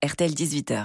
RTL 18h.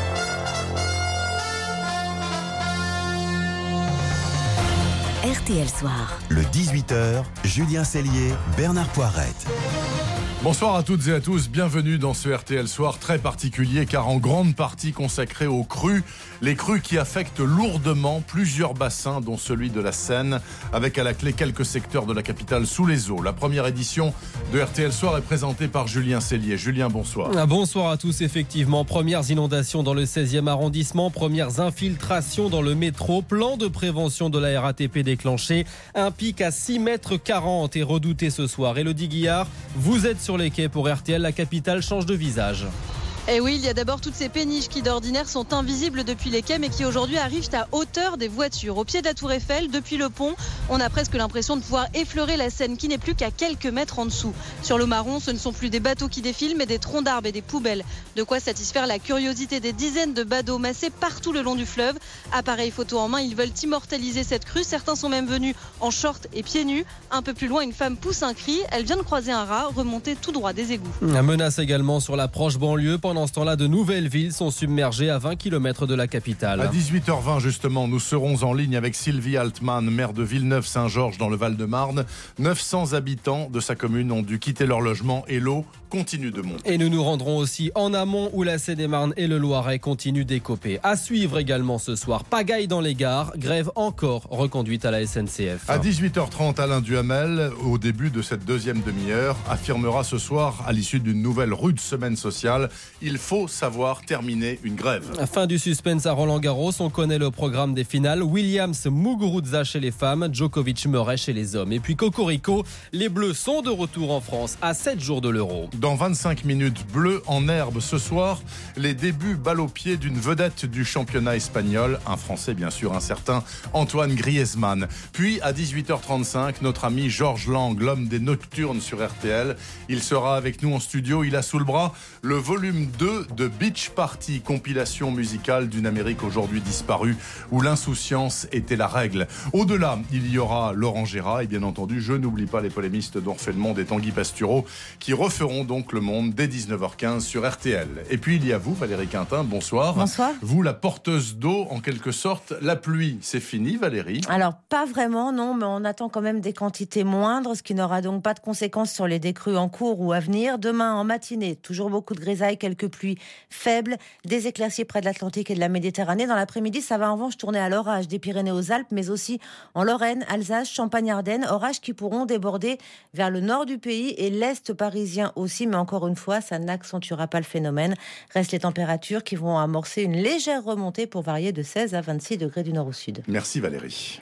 RTL Soir. Le 18h, Julien Cellier, Bernard Poirette. Bonsoir à toutes et à tous, bienvenue dans ce RTL Soir très particulier car en grande partie consacré aux crues. Les crues qui affectent lourdement plusieurs bassins dont celui de la Seine avec à la clé quelques secteurs de la capitale sous les eaux. La première édition de RTL Soir est présentée par Julien Cellier. Julien, bonsoir. Bonsoir à tous, effectivement. Premières inondations dans le 16e arrondissement, premières infiltrations dans le métro, plan de prévention de la RATP déclenché. Un pic à 6,40 m est redouté ce soir. Élodie Guillard, vous êtes sur les quais pour RTL, la capitale change de visage. Et oui, il y a d'abord toutes ces péniches qui d'ordinaire sont invisibles depuis les quais mais qui aujourd'hui arrivent à hauteur des voitures. Au pied de la Tour Eiffel, depuis le pont, on a presque l'impression de pouvoir effleurer la Seine qui n'est plus qu'à quelques mètres en dessous. Sur le Marron, ce ne sont plus des bateaux qui défilent mais des troncs d'arbres et des poubelles. De quoi satisfaire la curiosité des dizaines de badauds massés partout le long du fleuve. Appareil photo en main, ils veulent immortaliser cette crue. Certains sont même venus en short et pieds nus. Un peu plus loin, une femme pousse un cri. Elle vient de croiser un rat remonté tout droit des égouts. La menace également sur la proche banlieue. Pendant ce temps-là, de nouvelles villes sont submergées à 20 km de la capitale. À 18h20 justement, nous serons en ligne avec Sylvie Altman, maire de Villeneuve-Saint-Georges dans le Val-de-Marne. 900 habitants de sa commune ont dû quitter leur logement et l'eau continue de monter. Et nous nous rendrons aussi en amont où la Seine-et-Marne et le Loiret continuent d'écoper. À suivre également ce soir, pagaille dans les gares, grève encore reconduite à la SNCF. À 18h30, Alain Duhamel, au début de cette deuxième demi-heure, affirmera ce soir, à l'issue d'une nouvelle rude semaine sociale, il faut savoir terminer une grève. Fin du suspense à Roland-Garros, on connaît le programme des finales. Williams, Muguruza chez les femmes, Djokovic, Murray chez les hommes. Et puis Cocorico, les Bleus sont de retour en France à 7 jours de l'Euro. Dans 25 minutes, bleu en herbe ce soir, les débuts balle au pied d'une vedette du championnat espagnol, un Français bien sûr, un certain Antoine Griezmann. Puis à 18h35, notre ami Georges Lang, l'homme des nocturnes sur RTL. Il sera avec nous en studio, il a sous le bras le volume 2 de Beach Party, compilation musicale d'une Amérique aujourd'hui disparue où l'insouciance était la règle. Au-delà, il y aura Laurent Gérard et bien entendu, je n'oublie pas les polémistes d'Orphée Le Monde et Tanguy Pastureau qui referont donc Le Monde dès 19h15 sur RTL. Et puis il y a vous, Valérie Quintin, bonsoir. Bonsoir. Vous, la porteuse d'eau, en quelque sorte. La pluie, c'est fini, Valérie? Alors, pas vraiment, non, mais on attend quand même des quantités moindres, ce qui n'aura donc pas de conséquences sur les décrues en cours ou à venir. Demain, en matinée, toujours beaucoup de grisailles, quelques pluies faibles, des éclaircies près de l'Atlantique et de la Méditerranée. Dans l'après-midi, ça va en revanche tourner à l'orage des Pyrénées aux Alpes, mais aussi en Lorraine, Alsace, Champagne-Ardenne. Orages qui pourront déborder vers le nord du pays et l'est parisien aussi. Mais encore une fois, ça n'accentuera pas le phénomène. Restent les températures qui vont amorcer une légère remontée pour varier de 16 à 26 degrés du nord au sud. Merci Valérie.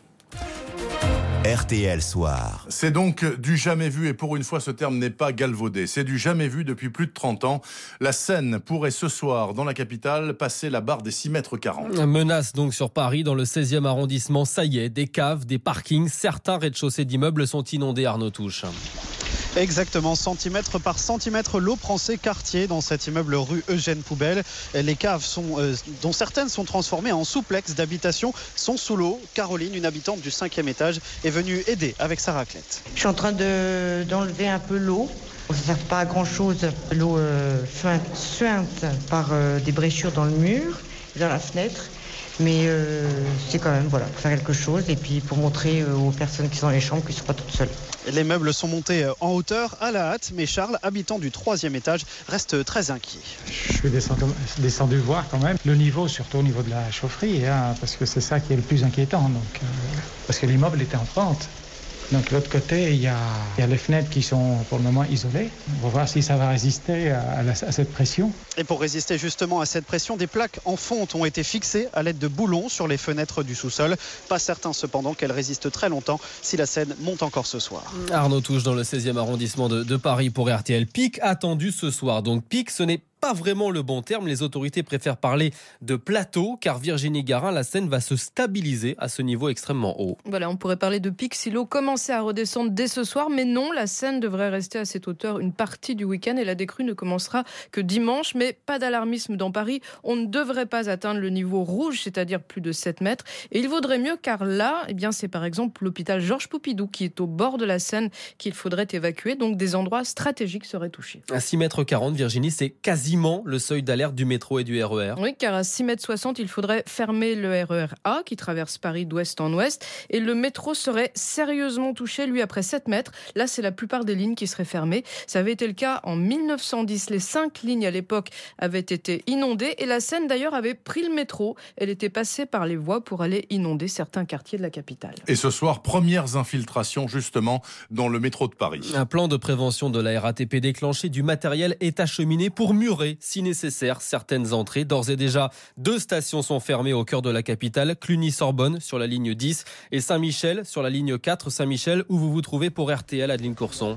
RTL Soir. C'est donc du jamais vu et pour une fois ce terme n'est pas galvaudé. C'est du jamais vu depuis plus de 30 ans. La Seine pourrait ce soir dans la capitale passer la barre des 6,40 m. Menace donc sur Paris dans le 16e arrondissement. Ça y est, des caves, des parkings, certains rez-de-chaussée d'immeubles sont inondés, Arnaud Touche. Exactement, centimètre par centimètre, l'eau prend ses quartiers dans cet immeuble rue Eugène Poubelle. Les caves, dont certaines sont transformées en souplex d'habitation, sont sous l'eau. Caroline, une habitante du 5e étage, est venue aider avec sa raclette. Je suis en train d'enlever un peu l'eau. Ça ne sert pas à grand chose. L'eau suinte par des bréchures dans le mur, dans la fenêtre. Mais c'est quand même, voilà, pour faire quelque chose et puis pour montrer aux personnes qui sont dans les chambres qu'ils ne sont pas toutes seules. Les meubles sont montés en hauteur à la hâte, mais Charles, habitant du 3e étage, reste très inquiet. Je suis descendu voir quand même le niveau, surtout au niveau de la chaufferie, hein, parce que c'est ça qui est le plus inquiétant. Parce que l'immeuble était en pente. Donc de l'autre côté, il y a les fenêtres qui sont pour le moment isolées. On va voir si ça va résister à cette pression. Et pour résister justement à cette pression, des plaques en fonte ont été fixées à l'aide de boulons sur les fenêtres du sous-sol. Pas certain cependant qu'elles résistent très longtemps si la Seine monte encore ce soir. Arnaud Touche dans le 16e arrondissement de Paris pour RTL. Pic attendu ce soir. Donc pic, ce n'est pas vraiment le bon terme. Les autorités préfèrent parler de plateau, car Virginie Garin, la Seine va se stabiliser à ce niveau extrêmement haut. Voilà, on pourrait parler de pic si l'eau commençait à redescendre dès ce soir, mais non, la Seine devrait rester à cette hauteur une partie du week-end et la décrue ne commencera que dimanche. Mais pas d'alarmisme dans Paris, on ne devrait pas atteindre le niveau rouge, c'est-à-dire plus de 7 mètres. Et il vaudrait mieux, car là, c'est par exemple l'hôpital Georges Pompidou qui est au bord de la Seine qu'il faudrait évacuer. Donc des endroits stratégiques seraient touchés. À 6,40 m, Virginie, c'est quasi quasiment le seuil d'alerte du métro et du RER. Oui, car à 6,60 m, il faudrait fermer le RER A qui traverse Paris d'ouest en ouest. Et le métro serait sérieusement touché, lui, après 7 mètres. Là, c'est la plupart des lignes qui seraient fermées. Ça avait été le cas en 1910. Les 5 lignes à l'époque avaient été inondées. Et la Seine, d'ailleurs, avait pris le métro. Elle était passée par les voies pour aller inonder certains quartiers de la capitale. Et ce soir, premières infiltrations justement dans le métro de Paris. Un plan de prévention de la RATP déclenché, du matériel est acheminé pour murer, si nécessaire, certaines entrées. D'ores et déjà, 2 stations sont fermées au cœur de la capitale, Cluny-Sorbonne sur la ligne 10 et Saint-Michel sur la ligne 4, Saint-Michel, où vous vous trouvez pour RTL, Adeline Courson.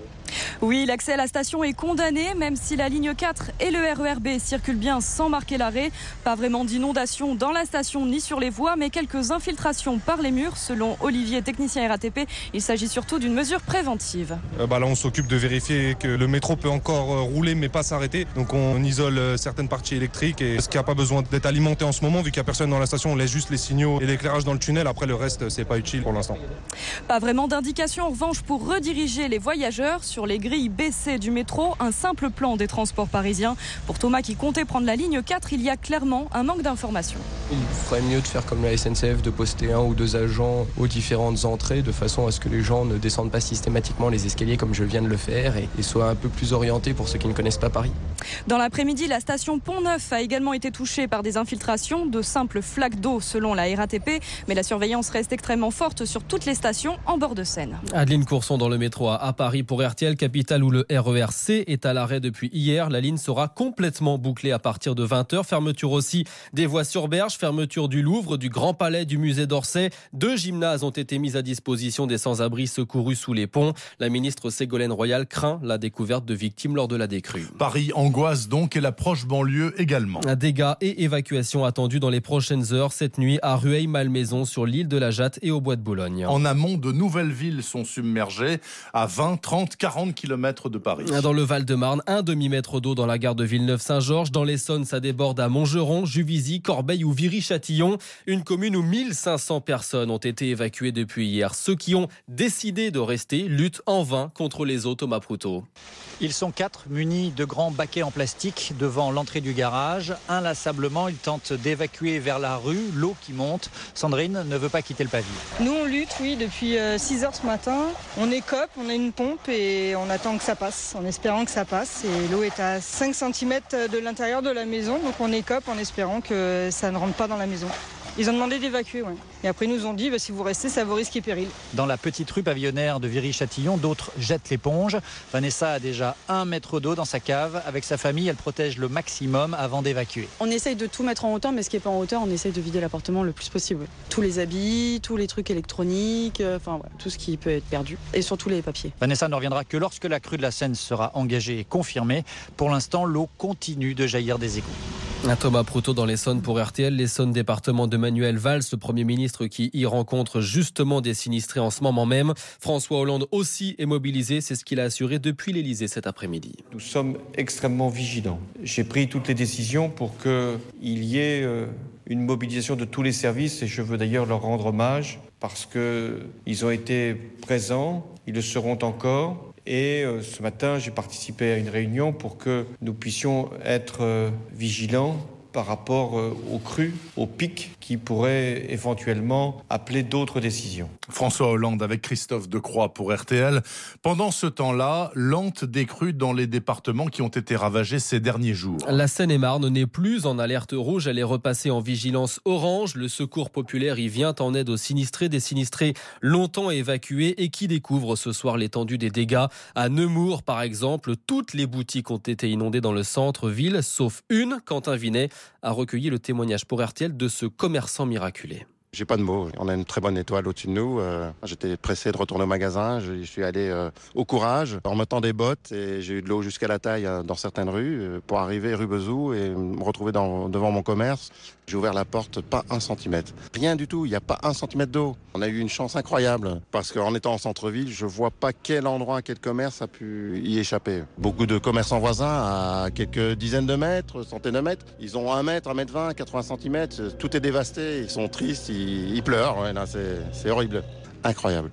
Oui, l'accès à la station est condamné, même si la ligne 4 et le RER B circulent bien sans marquer l'arrêt. Pas vraiment d'inondation dans la station ni sur les voies, mais quelques infiltrations par les murs. Selon Olivier, technicien RATP, il s'agit surtout d'une mesure préventive. Là, on s'occupe de vérifier que le métro peut encore rouler, mais pas s'arrêter. Donc on isole certaines parties électriques et ce qui n'a pas besoin d'être alimenté en ce moment, vu qu'il n'y a personne dans la station, on laisse juste les signaux et l'éclairage dans le tunnel. Après, le reste, c'est pas utile pour l'instant. Pas vraiment d'indication, en revanche, pour rediriger les voyageurs sur les grilles BC du métro, un simple plan des transports parisiens. Pour Thomas qui comptait prendre la ligne 4, il y a clairement un manque d'informations. Il ferait mieux de faire comme la SNCF, de poster 1 ou 2 agents aux différentes entrées de façon à ce que les gens ne descendent pas systématiquement les escaliers comme je viens de le faire et soient un peu plus orientés pour ceux qui ne connaissent pas Paris. Dans l'après-midi, la station Pont-Neuf a également été touchée par des infiltrations, de simples flaques d'eau selon la RATP, mais la surveillance reste extrêmement forte sur toutes les stations en bord de Seine. Adeline Courson dans le métro à Paris pour RTL, capitale où le RER C est à l'arrêt depuis hier. La ligne sera complètement bouclée à partir de 20h. Fermeture aussi des voies sur berge, fermeture du Louvre, du Grand Palais, du musée d'Orsay. 2 gymnases ont été mis à disposition des sans-abri secourus sous les ponts. La ministre Ségolène Royal craint la découverte de victimes lors de la décrue. Paris angoisse donc et la proche banlieue également. Dégâts et évacuations attendus dans les prochaines heures cette nuit à Rueil-Malmaison sur l'île de la Jatte et au Bois de Boulogne. En amont, de nouvelles villes sont submergées à 20, 30, 40 km de Paris. Dans le Val-de-Marne, un demi-mètre d'eau dans la gare de Villeneuve-Saint-Georges. Dans l'Essonne, ça déborde à Montgeron, Juvisy, Corbeil ou Viry-Châtillon. Une commune où 1500 personnes ont été évacuées depuis hier. Ceux qui ont décidé de rester luttent en vain contre les eaux. Thomas Proutot. Ils sont 4 munis de grands baquets en plastique devant l'entrée du garage. Inlassablement, ils tentent d'évacuer vers la rue l'eau qui monte. Sandrine ne veut pas quitter le pavillon. Nous, on lutte, oui, depuis 6h ce matin. On écope, on a une pompe et on attend que ça passe, en espérant que ça passe. Et l'eau est à 5 cm de l'intérieur de la maison, donc on écope en espérant que ça ne rentre pas dans la maison. Ils ont demandé d'évacuer, ouais. Et après ils nous ont dit si vous restez, ça vaut risque et péril. Dans la petite rue pavillonnaire de Viry-Châtillon, d'autres jettent l'éponge. Vanessa a déjà 1 mètre d'eau dans sa cave. Avec sa famille, elle protège le maximum avant d'évacuer. On essaye de tout mettre en hauteur, mais ce qui n'est pas en hauteur, on essaye de vider l'appartement le plus possible. Tous les habits, tous les trucs électroniques, tout ce qui peut être perdu. Et surtout les papiers. Vanessa ne reviendra que lorsque la crue de la Seine sera engagée et confirmée. Pour l'instant, l'eau continue de jaillir des égouts. Thomas Proutot dans l'Essonne pour RTL. L'Essonne, département de Manuel Valls, le Premier ministre qui y rencontre justement des sinistrés en ce moment même. François Hollande aussi est mobilisé, c'est ce qu'il a assuré depuis l'Elysée cet après-midi. Nous sommes extrêmement vigilants. J'ai pris toutes les décisions pour qu'il y ait une mobilisation de tous les services et je veux d'ailleurs leur rendre hommage parce qu'ils ont été présents, ils le seront encore. Et ce matin, j'ai participé à une réunion pour que nous puissions être vigilants par rapport aux crues, aux pics qui pourraient éventuellement appeler d'autres décisions. François Hollande avec Christophe Decroix pour RTL. Pendant ce temps-là, lente décrue dans les départements qui ont été ravagés ces derniers jours. La Seine-et-Marne n'est plus en alerte rouge, elle est repassée en vigilance orange. Le secours populaire y vient en aide aux sinistrés, des sinistrés longtemps évacués et qui découvrent ce soir l'étendue des dégâts. À Nemours, par exemple, toutes les boutiques ont été inondées dans le centre-ville, sauf une. Quentin Vinet a recueilli le témoignage pour RTL de ce commerçant miraculé. J'ai pas de mots. On a une très bonne étoile au-dessus de nous. J'étais pressé de retourner au magasin. Je suis allé au courage en mettant des bottes et j'ai eu de l'eau jusqu'à la taille dans certaines rues pour arriver rue Bezou et me retrouver devant mon commerce. J'ai ouvert la porte, pas 1 centimètre. Rien du tout, il n'y a pas 1 centimètre d'eau. On a eu une chance incroyable parce qu'en étant en centre-ville, je vois pas quel endroit, quel commerce a pu y échapper. Beaucoup de commerçants voisins à quelques dizaines de mètres, centaines de mètres. Ils ont 1 mètre, 1 mètre 20, 80 centimètres. Tout est dévasté, ils sont tristes, ils pleurent. Ouais, là, c'est horrible, incroyable.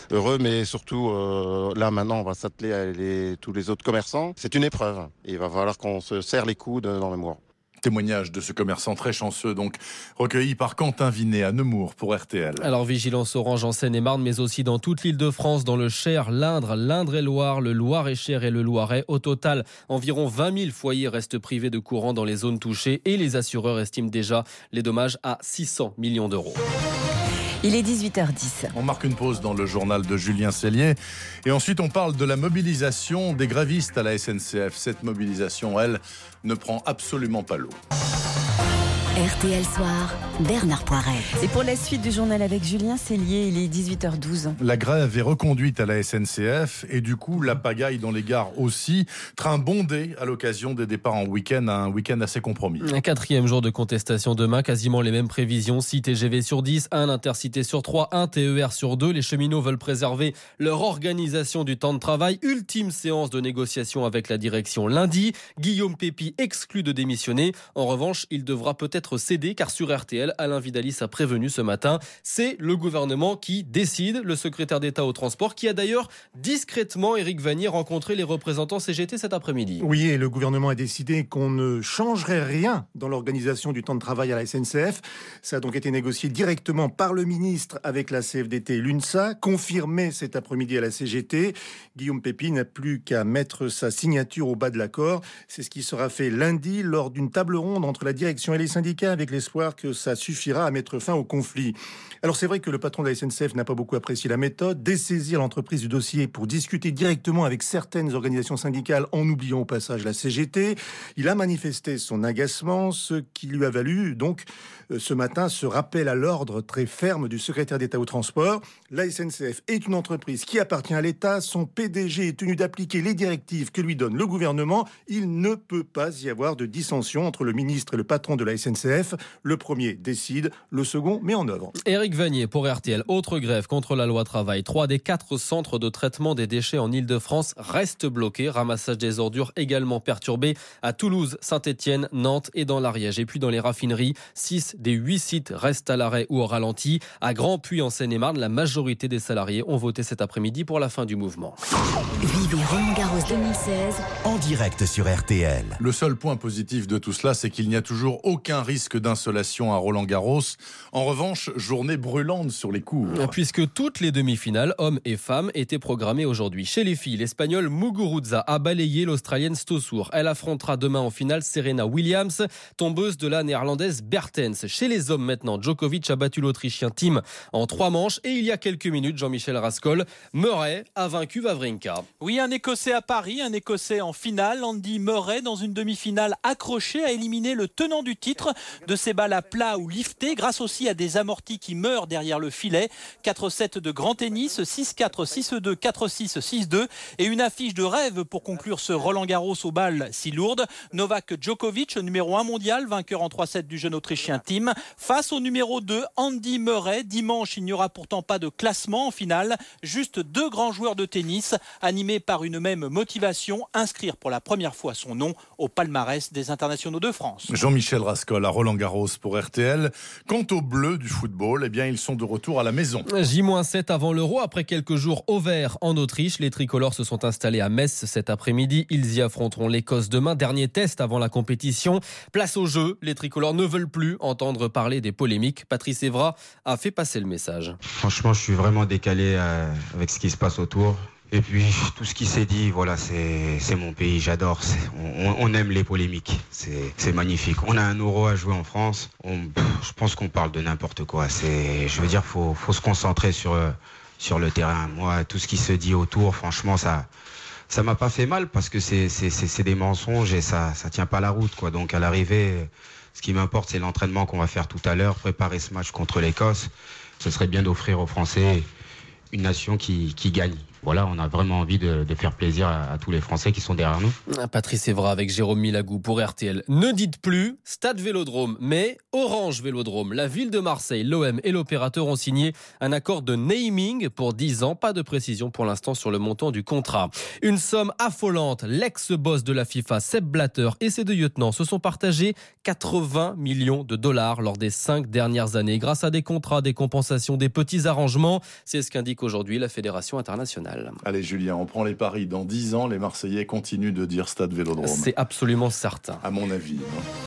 heureux, mais surtout là maintenant on va s'atteler à tous les autres commerçants. C'est une épreuve et il va falloir qu'on se serre les coudes dans les mois. Témoignage de ce commerçant très chanceux, donc recueilli par Quentin Vinet à Nemours pour RTL. Alors vigilance orange en Seine-et-Marne, mais aussi dans toute l'Île-de-France, dans le Cher, l'Indre-et-Loire, le Loir-et-Cher et le Loiret. Au total, environ 20 000 foyers restent privés de courant dans les zones touchées et les assureurs estiment déjà les dommages à 600 millions d'euros. Il est 18h10. On marque une pause dans le journal de Julien Cellier et ensuite on parle de la mobilisation des grévistes à la SNCF. Cette mobilisation, elle, ne prend absolument pas l'eau. RTL Soir, Bernard Poiret. Et pour la suite du journal avec Julien Cellier, il est 18h12. La grève est reconduite à la SNCF et du coup la pagaille dans les gares aussi. Train bondé à l'occasion des départs en week-end, un week-end assez compromis. Un 4e jour de contestation demain, quasiment les mêmes prévisions. 6 TGV sur 10, 1 Intercité sur 3, 1 TER sur 2. Les cheminots veulent préserver leur organisation du temps de travail. Ultime séance de négociation avec la direction lundi. Guillaume Pépi exclu de démissionner. En revanche, il devra peut-être cédé car sur RTL, Alain Vidalis a prévenu ce matin, c'est le gouvernement qui décide, le secrétaire d'État au transport qui a d'ailleurs discrètement, Éric Vannier, rencontré les représentants CGT cet après-midi. Oui, et le gouvernement a décidé qu'on ne changerait rien dans l'organisation du temps de travail à la SNCF. Ça a donc été négocié directement par le ministre avec la CFDT et l'UNSA, confirmé cet après-midi à la CGT. Guillaume Pépi n'a plus qu'à mettre sa signature au bas de l'accord. C'est ce qui sera fait lundi lors d'une table ronde entre la direction et les syndicats, avec l'espoir que ça suffira à mettre fin au conflit. Alors c'est vrai que le patron de la SNCF n'a pas beaucoup apprécié la méthode, dessaisir l'entreprise du dossier pour discuter directement avec certaines organisations syndicales en oubliant au passage la CGT. Il a manifesté son agacement, ce qui lui a valu donc ce matin ce rappel à l'ordre très ferme du secrétaire d'État au transport. La SNCF est une entreprise qui appartient à l'État, son PDG est tenu d'appliquer les directives que lui donne le gouvernement. Il ne peut pas y avoir de dissension entre le ministre et le patron de la SNCF. Le premier décide, le second met en œuvre. Éric Vannier pour RTL. Autre grève contre la loi travail. 3 des 4 centres de traitement des déchets en Île-de-France restent bloqués. Ramassage des ordures également perturbé à Toulouse, Saint-Étienne, Nantes et dans l'Ariège. Et puis dans les raffineries, 6 des 8 sites restent à l'arrêt ou au ralenti. À Grand-Puy en Seine-et-Marne, la majorité des salariés ont voté cet après-midi pour la fin du mouvement. Vivez Roland-Garros 2016 en direct sur RTL. Le seul point positif de tout cela, c'est qu'il n'y a toujours aucun risque d'insolation à Roland-Garros. En revanche, journée brûlante sur les cours. Puisque toutes les demi-finales, hommes et femmes, étaient programmées aujourd'hui. Chez les filles, l'Espagnole Muguruza a balayé l'Australienne Stosur. Elle affrontera demain en finale Serena Williams, tombeuse de la Néerlandaise Bertens. Chez les hommes maintenant, Djokovic a battu l'Autrichien Thiem en 3 manches. Et il y a quelques minutes, Jean-Michel Rascol, Murray a vaincu Wawrinka. Oui, un Écossais à Paris, un Écossais en finale. Andy Murray, dans une demi-finale accrochée, a éliminé le tenant du titre de ses balles à plat ou liftées, grâce aussi à des amortis qui meurent derrière le filet. 4-7 de grand tennis, 6-4, 6-2, 4-6, 6-2 et une affiche de rêve pour conclure ce Roland-Garros aux balles si lourdes. Novak Djokovic, numéro 1 mondial, vainqueur en 3-7 du jeune Autrichien Thiem, face au numéro 2 Andy Murray. Dimanche, il n'y aura pourtant pas de classement en finale, juste 2 grands joueurs de tennis animés par une même motivation, inscrire pour la première fois son nom au palmarès des internationaux de France. Jean-Michel Rascol à Roland-Garros pour RTL. Quant aux Bleus du football, eh bien ils sont de retour à la maison. J-7 avant l'Euro, après quelques jours au vert en Autriche. Les tricolores se sont installés à Metz cet après-midi. Ils y affronteront l'Écosse demain. Dernier test avant la compétition. Place au jeu. Les tricolores ne veulent plus entendre parler des polémiques. Patrice Evra a fait passer le message. Franchement, je suis vraiment décalé avec ce qui se passe autour. Et puis, tout ce qui s'est dit, voilà, c'est mon pays, j'adore. On aime les polémiques, c'est magnifique. On a un Euro à jouer en France. Je pense qu'on parle de n'importe quoi. Je veux dire, faut se concentrer sur le terrain. Moi, tout ce qui se dit autour, franchement, ça m'a pas fait mal parce que c'est des mensonges et ça tient pas la route, quoi. Donc, à l'arrivée, ce qui m'importe, c'est l'entraînement qu'on va faire tout à l'heure, préparer ce match contre l'Écosse. Ce serait bien d'offrir aux Français une nation qui gagne. Voilà, on a vraiment envie de faire plaisir à tous les Français qui sont derrière nous. Patrice Evra avec Jérôme Milagou pour RTL. Ne dites plus Stade Vélodrome, mais Orange Vélodrome. La ville de Marseille, l'OM et l'opérateur ont signé un accord de naming pour 10 ans. Pas de précision pour l'instant sur le montant du contrat. Une somme affolante. L'ex-boss de la FIFA, Sepp Blatter, et ses 2 lieutenants se sont partagés 80 millions de dollars lors des 5 dernières années grâce à des contrats, des compensations, des petits arrangements. C'est ce qu'indique aujourd'hui la Fédération internationale. Allez Julien, on prend les paris. Dans 10 ans, les Marseillais continuent de dire Stade Vélodrome. C'est absolument certain. À mon avis.